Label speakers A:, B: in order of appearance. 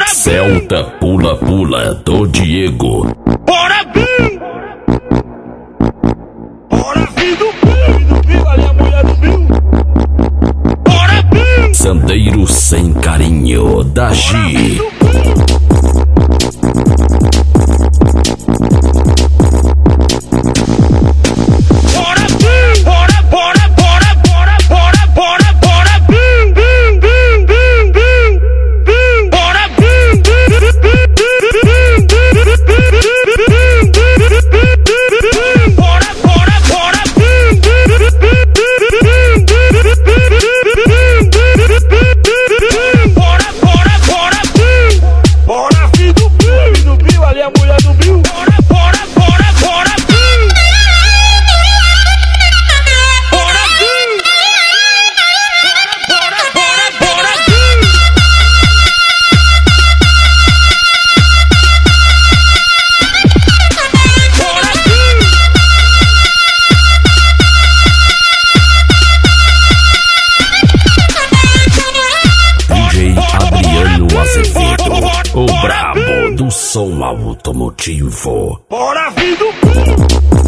A: Celta Pula Pula do Diego.
B: Bora vir! Bora vir do Bill, ali a mulher do Bill. Bora vir!
A: Sandeiro Sem Carinho da Gi. O brabo do som automotivo.
B: Bora vir do